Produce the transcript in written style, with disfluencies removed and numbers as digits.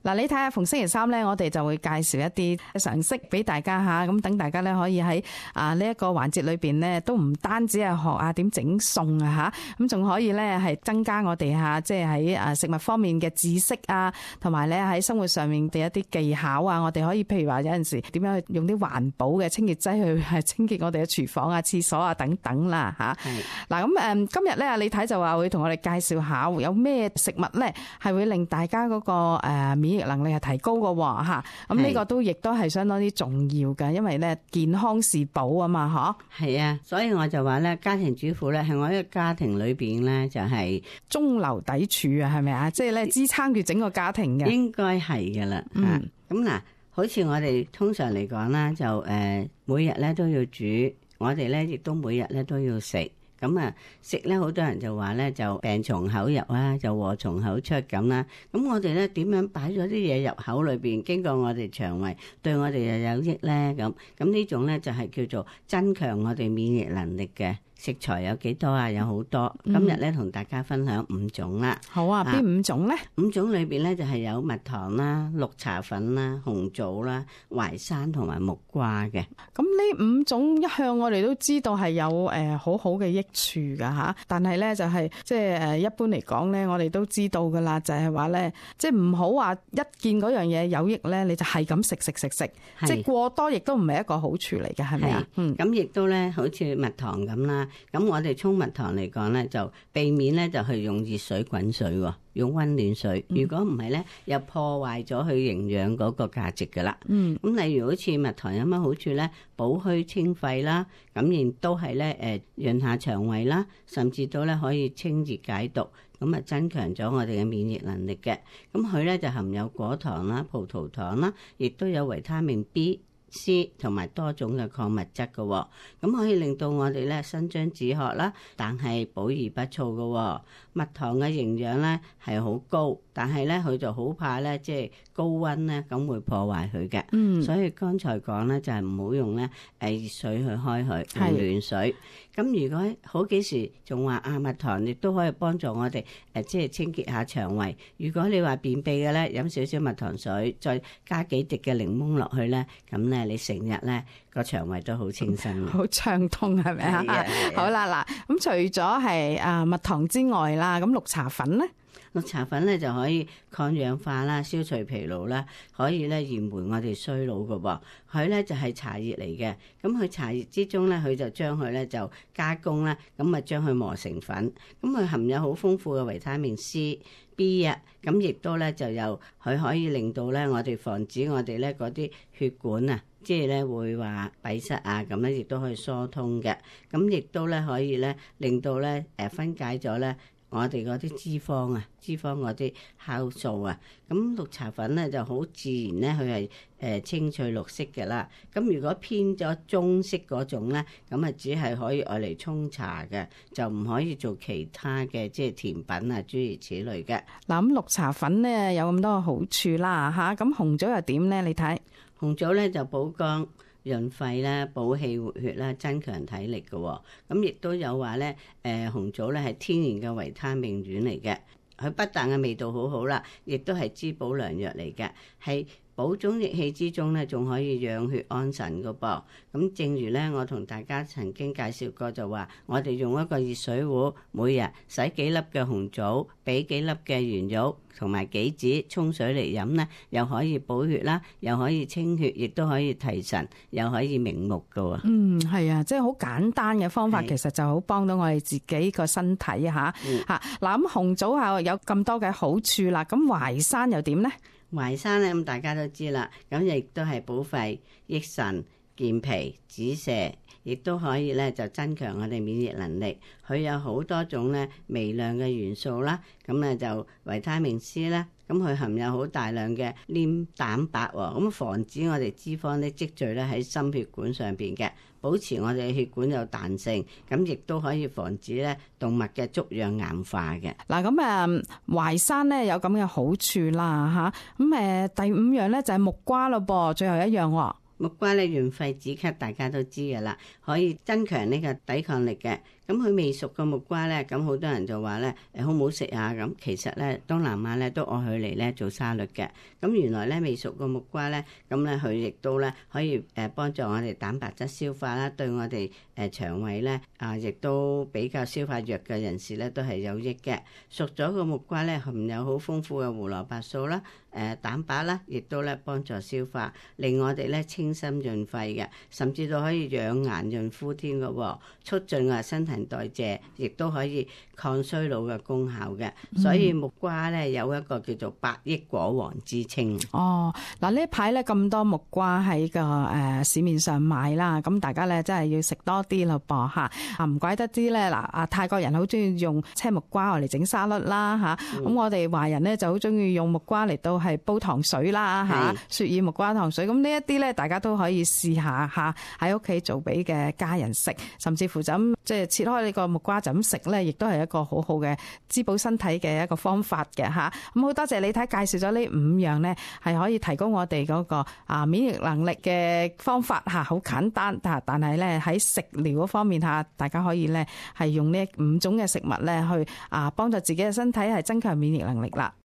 嗱，你睇下逢星期三咧，我哋就會介紹一啲常識俾大家吓，咁等大家咧可以喺呢一個環節裏邊咧，都唔單止係學點整餸啊吓，咁仲可以咧係增加我哋吓，即係喺食物方面嘅知識啊，同埋咧喺生活上面嘅一啲技巧啊，我哋可以譬如話有陣時點樣去用啲環保嘅清潔劑去清潔我哋嘅廚房啊、廁所啊等等啦吓。嗱咁今日咧你睇就話會同我哋介紹下有咩食物咧係會令大家嗰個免疫能力係提高嘅吓，咁呢個都亦都係相當之重要嘅，因為咧健康是寶啊嘛，嗬。 係啊，所以我就話咧，家庭主婦咧係我一個家庭裏邊咧就係中流砥柱啊，係咪啊？即係咧支撐住整個家庭嘅，應該係噶啦。咁嗱，好似我哋通常嚟講啦，就每日咧都要煮，我哋咧亦都每日咧都要食。咁啊，食咧好多人就話咧就病從口入啦，就禍從口出咁啦。咁我哋咧點樣擺咗啲嘢入口裏邊，經過我哋腸胃，對我哋又有益咧？咁呢種咧就係叫做增強我哋免疫能力嘅食材有幾多啊？有好多。今日咧同大家分享5種啦。 好啊，邊5種咧 ？5種裏邊咧就係有蜜糖啦、綠茶粉啦、紅棗啦、淮山同埋木瓜嘅。 咁呢5種一向我哋都知道係有好好嘅益處噶吓，但係咧就係即係一般嚟講咧，我哋都知道噶啦，就係話咧，即係唔好話一見嗰樣嘢有益咧，你就係咁食，即係過多亦都唔係一個好處嚟嘅，係咪啊？ 咁亦都咧，好似蜜糖咁啦。咁我哋沖蜜糖嚟講咧，就避免咧就係用熱水滾水，用溫暖水。如果唔係咧，又破壞咗佢營養嗰個價值噶啦。咁例如好似蜜糖有乜好處咧？補虛清肺啦，咁亦都係咧潤下腸胃啦，甚至都咧可以清熱解毒，咁啊增強咗我哋嘅免疫能力嘅。咁佢咧就含有果糖啦、葡萄糖啦，亦都有維他命 B、C 同埋多種嘅礦物質嘅，咁可以令到我哋咧伸張止渴啦，但係補而不燥嘅。蜜糖嘅營養咧係好高，但係咧佢就好怕咧即係高溫咧咁會破壞佢嘅。所以剛才講咧就係唔好用咧熱水去開佢，用暖水。咁如果好幾時仲話蜜糖亦都可以幫助我哋即係清潔下腸胃。如果你話便秘嘅咧，飲少少蜜糖水，再加幾滴嘅檸檬落去咧，咁咧你成日咧個腸胃都好清新，好暢通，係咪啊？好啦，嗱，咁除咗係蜜糖之外啦，咁綠茶粉咧？ 綠茶粉咧就可以抗氧化啦、消除疲勞啦，可以咧延緩我哋衰老嘅噃。佢咧就係茶葉嚟嘅，咁佢茶葉之中咧，佢就將佢咧就加工啦，咁啊將佢磨成粉。咁佢含有好豐富嘅維他命 C、B 啊，咁亦都咧就有佢可以令到咧我哋防止我哋咧嗰啲血管啊，即係咧會話閉塞啊，咁咧亦都可以疏通嘅。咁亦都咧可以咧令到咧分解咗咧我哋嗰啲脂肪嗰啲酵素啊，咁綠茶粉咧就好自然咧，佢係青翠綠色嘅啦。咁如果偏咗棕色嗰種咧，咁啊只係可以愛嚟沖茶嘅，就唔可以做其他嘅即係甜品啊諸如此類嘅。 嗱，咁綠茶粉咧有咁多嘅好處啦吓，咁紅棗又點咧？你睇紅棗咧就補肝潤肺啦、補氣活血啦、增強體力嘅。咁亦都有話咧，紅棗咧係天然嘅維他命丸嚟嘅。佢不但嘅味道好好啦，亦都係滋補良藥嚟嘅，係補中益氣之中咧，仲可以養血安神嘅噃。咁正如咧，我同大家曾經介紹過，就話我哋用一個熱水壺，每日洗幾粒嘅紅棗，俾幾粒嘅圓肉同埋杞子沖水嚟飲咧，又可以補血啦，又可以清血，亦都可以提神，又可以明目嘅。 係啊，即係好簡單嘅方法，其實就好幫到我哋自己個身體吓。嗱，咁紅棗係有咁多嘅好處啦，咁淮山又點咧？ 淮山咧，咁大家都知啦，咁亦都係補肺、益腎、健脾、止瀉，亦都可以咧就增強我哋免疫能力。佢有好多種咧微量嘅元素啦，咁咧就維他命 C 啦，咁佢含有好大量嘅黏蛋白，咁防止我哋脂肪咧積聚咧喺心血管上邊嘅，保持我哋嘅血管有彈性，咁亦都可以防止咧動脈嘅粥樣硬化嘅。 嗱，咁淮山咧有咁嘅好處啦吓，咁第5樣咧就係木瓜咯噃，最後一樣。 木瓜咧潤肺止咳，大家都知㗎啦，可以增強呢個抵抗力嘅。咁佢未熟嘅木瓜咧，咁好多人就話咧好唔好食啊？咁其實咧東南亞咧都愛佢嚟咧做沙律嘅。咁原來咧未熟嘅木瓜咧，咁咧佢亦都咧可以幫助我哋蛋白質消化啦，對我哋腸胃咧亦都比較消化弱嘅人士咧都係有益嘅。熟咗嘅木瓜咧含有好豐富嘅胡蘿蔔素啦、蛋白啦，亦都咧幫助消化，令我哋咧清心潤肺嘅，甚至都可以養顏潤膚添嘅喎，促進我哋新陳代謝，亦都可以抗衰老嘅功效嘅。所以木瓜咧有一個叫做百益果王之稱。 哦，嗱呢一排咧咁多木瓜喺個市面上買啦，咁大家咧真係要食多啲咯噃嚇。唔怪得知咧嗱，泰國人好中意用青木瓜嚟整沙律啦嚇，咁我哋華人咧就好中意用木瓜嚟到係煲糖水啦嚇，雪耳木瓜糖水。咁呢一啲咧大家都可以試下嚇，喺屋企做俾嘅家人食，甚至乎就咁即係切開呢個木瓜就咁食咧，亦都係一個好好嘅滋補身體嘅一個方法嘅嚇。咁好多謝李太介紹咗呢5樣咧，係可以提高我哋嗰個免疫能力嘅方法嚇，好簡單，但係咧喺食療嗰方面嚇，大家可以咧係用呢5種嘅食物咧去幫助自己嘅身體係增強免疫能力啦。